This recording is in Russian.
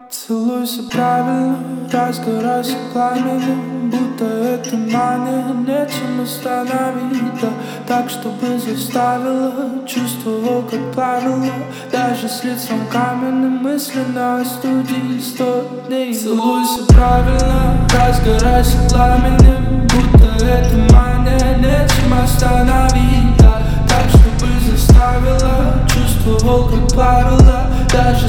Целуйся правильно, разгорайся пламенем, будто это мания, нечем остановить, да, так, чтобы заставила, чувствовал, как плавила, даже с лицом каменным, мысленно остудить 100 дней. Целуйся правильно, разгорайся пламенем, будто это мания, нечем остановить, да, так, чтобы заставила, чувствовал, как плавила, даже